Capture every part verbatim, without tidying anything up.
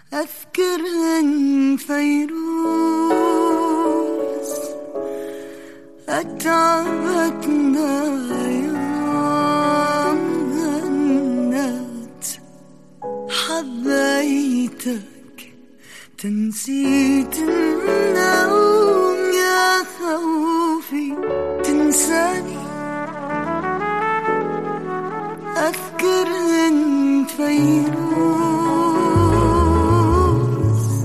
أذكر إن فيروز أتعبتنا يوم غنت حبيتك تنسيت النوم يا خوفي تنساني. أذكر إن فيروز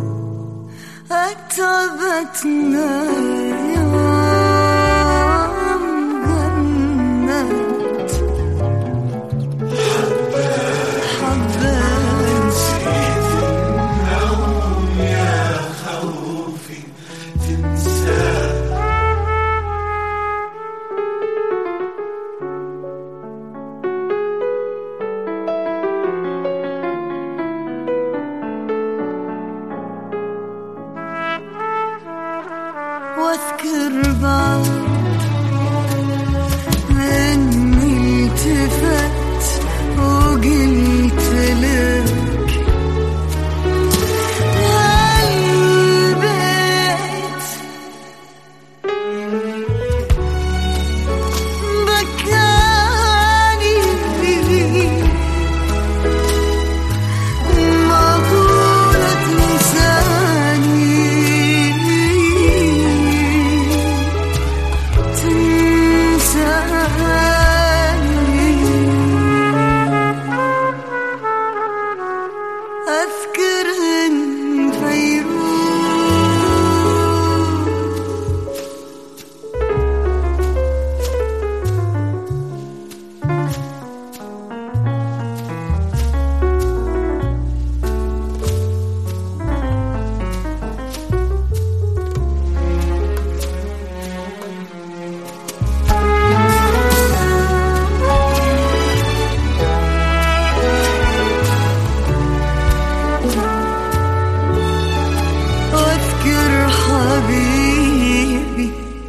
أتعبتنا يوم غنت حبيت النوم يا خوفي تنساني. واذكر بعد اني التفت وقلت لك هالبيت بكاني معقولة تنساني أذكر إن حبيبي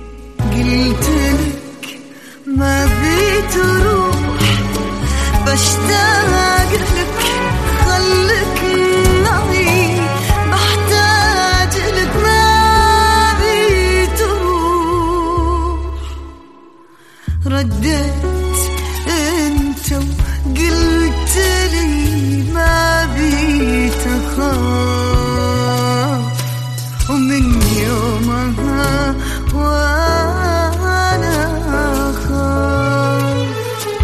قلتلك ما بتروح بشتاق لك خلك معي بحتاج لك ما بتروح. رديت انت وقلتلي ما بتخاف ومن يومها وانا اخاف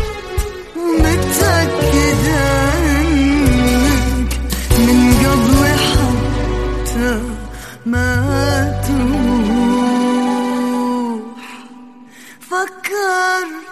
ومتأكدة انك من قبل حتى ما تروح. فكر